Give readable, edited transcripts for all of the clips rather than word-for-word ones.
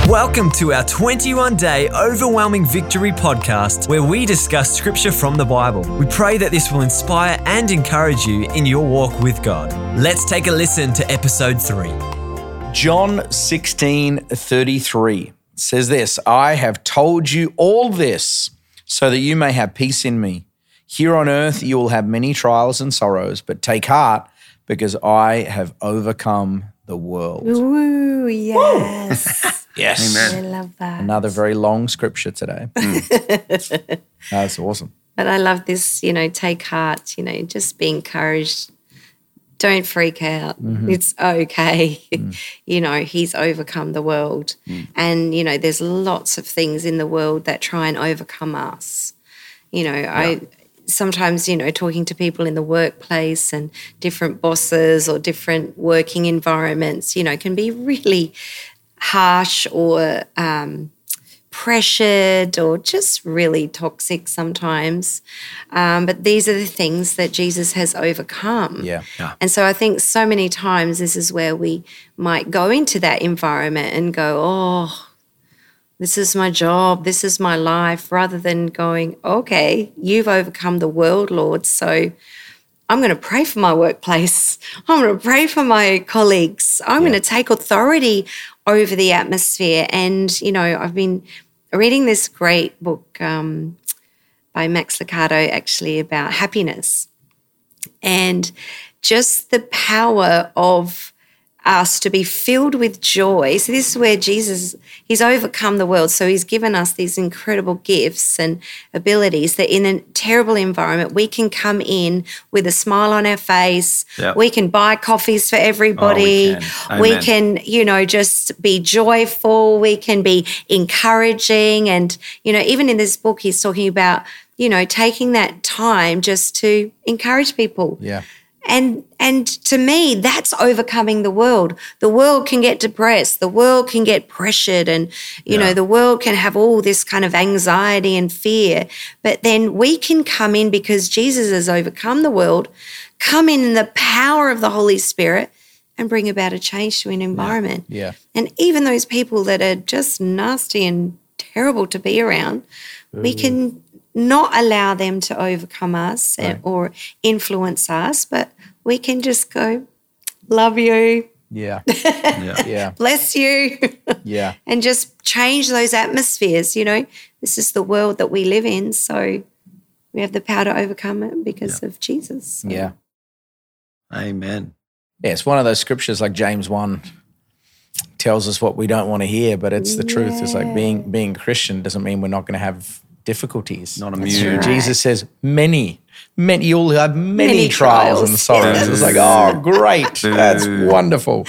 Welcome to our 21-day Overwhelming Victory podcast, where we discuss scripture from the Bible. We pray that this will inspire and encourage you in your walk with God. Let's take a listen to episode 3. John 16:33 says this, I have told you all this so that you may have peace in me. Here on earth you will have many trials and sorrows, but take heart because I have overcome the world. Ooh, yes. Yes. I love that. Another very long scripture today. That's awesome. But I love this, take heart, just be encouraged. Don't freak out. It's okay. He's overcome the world. And, there's lots of things in the world that try and overcome us. I sometimes, talking to people in the workplace and different bosses or different working environments, can be really harsh or pressured or just really toxic sometimes. But these are the things that Jesus has overcome. Yeah. And so I think so many times this is where we might go into that environment and go, oh, this is my job, this is my life, rather than going, okay, you've overcome the world, Lord, so I'm going to pray for my workplace. I'm going to pray for my colleagues. I'm going to take authority over the atmosphere. And, I've been reading this great book by Max Lucado actually about happiness and just the power of us to be filled with joy. So this is where Jesus, he's overcome the world. So he's given us these incredible gifts and abilities that in a terrible environment, we can come in with a smile on our face. Yep. We can buy coffees for everybody. We can, just be joyful. We can be encouraging. And, even in this book, he's talking about, taking that time just to encourage people. Yeah. And to me, that's overcoming the world. The world can get depressed. The world can get pressured and, the world can have all this kind of anxiety and fear. But then we can come in because Jesus has overcome the world, come in the power of the Holy Spirit and bring about a change to an environment. Yeah. And even those people that are just nasty and terrible to be around, we can not allow them to overcome us or influence us, but we can just go, love you. Yeah. Bless you. Yeah. And just change those atmospheres. This is the world that we live in. So we have the power to overcome it because of Jesus. So. Yeah. Amen. Yeah, it's one of those scriptures like James 1 tells us what we don't want to hear, but it's the truth. It's like being Christian doesn't mean we're not going to have difficulties. Not immune. Right. Jesus says many, you'll have many trials and sorrows. Yes. It's like, oh, great. That's wonderful.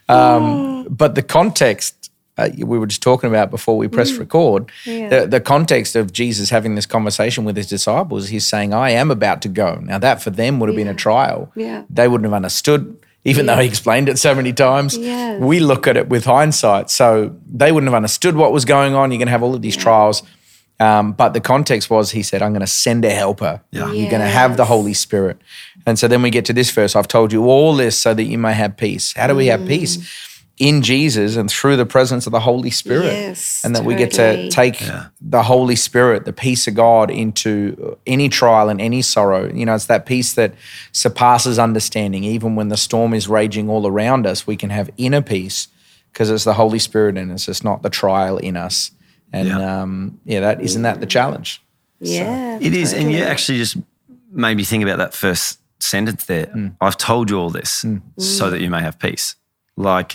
But the context, we were just talking about before we pressed record, the context of Jesus having this conversation with his disciples, he's saying, I am about to go. Now that for them would have been a trial. Yeah. They wouldn't have understood, even though he explained it so many times. Yes. We look at it with hindsight. So they wouldn't have understood what was going on. You're going to have all of these trials. But the context was, he said, I'm going to send a helper. Yeah. You're going to have the Holy Spirit. And so then we get to this verse, I've told you all this so that you may have peace. How do we have peace? In Jesus and through the presence of the Holy Spirit. Yes, and that we get to take the Holy Spirit, the peace of God, into any trial and any sorrow. It's that peace that surpasses understanding. Even when the storm is raging all around us, we can have inner peace because it's the Holy Spirit in us. It's not the trial in us. And that isn't that the challenge? Yeah. It is. And you actually just made me think about that first sentence there. I've told you all this so that you may have peace. Like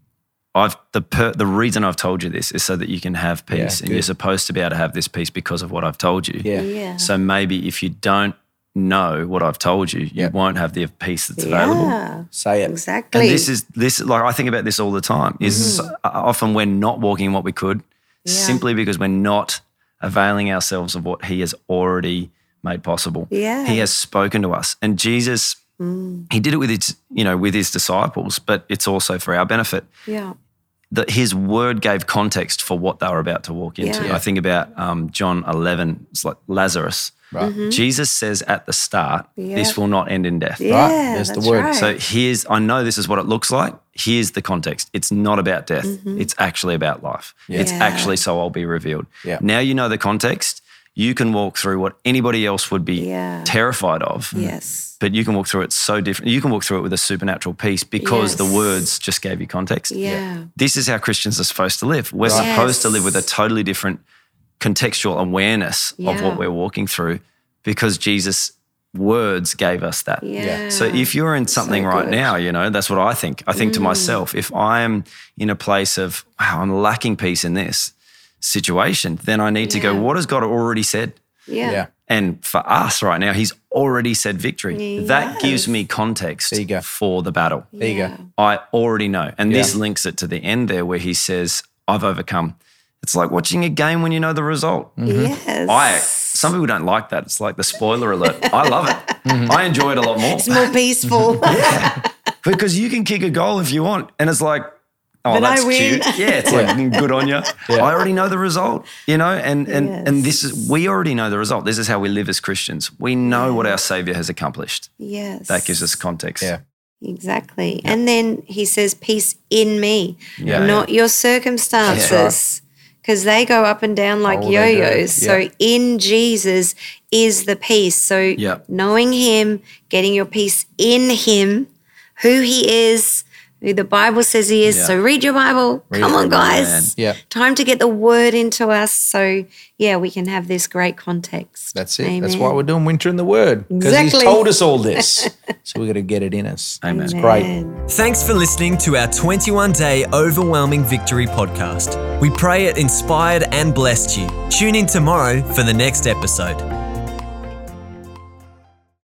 the reason I've told you this is so that you can have peace, and you're supposed to be able to have this peace because of what I've told you. Yeah. So maybe if you don't know what I've told you, you won't have the peace that's available. Yeah. Say it. Exactly. And this like I think about this all the time. Is often we're not walking in what we could simply because we're not availing ourselves of what he has already made possible. Yeah. He has spoken to us. And Jesus, he did it with his, with his disciples, but it's also for our benefit. Yeah. his word gave context for what they were about to walk into. Yeah. I think about John 11, it's like Lazarus. Right. Jesus says at the start, this will not end in death. Yeah, There's the that's word. right. So I know this is what it looks like. Here's the context. It's not about death. It's actually about life. It's Yeah. actually so I'll be revealed. Yeah. Now you know the context. You can walk through what anybody else would be terrified of. Yes. But you can walk through it so different. You can walk through it with a supernatural peace because the Yes. words just gave you context. Yeah. This is how Christians are supposed to live. We're supposed to live with a totally different contextual awareness of what we're walking through because Jesus' words gave us that. Yeah. So if you're in something right now, that's what I think. I think to myself, if I'm in a place of, wow, I'm lacking peace in this situation, then I need to go, what has God already said? Yeah. And for us right now, he's already said victory. Yes. That gives me context There you go. for the battle. There you go. I already know. And this links it to the end there where he says, I've overcome. It's like watching a game when you know the result. Yes. Some people don't like that. It's like the spoiler alert. I love it. I enjoy it a lot more. It's more peaceful. Because you can kick a goal if you want. And it's like, oh, But that's I win. cute. Yeah, it's like good on you. I already know the result, and this is, we already know the result. This is how we live as Christians. We know what our Savior has accomplished. Yes. That gives us context. Yeah. Exactly. And then he says, peace in me, Yeah. not your circumstances. Because they go up and down like Oh, they do. yo-yos. So in Jesus is the peace. So knowing him, getting your peace in him, who he is, who the Bible says he is. Yeah. So read your Bible. Come on, guys. Yeah. Time to get the word into us. So, we can have this great context. That's it. Amen. That's why we're doing Winter in the Word. Because he's Exactly. told us all this. So we've got to get it in us. Amen. It's great. Amen. Thanks for listening to our 21-day Overwhelming Victory podcast. We pray it inspired and blessed you. Tune in tomorrow for the next episode.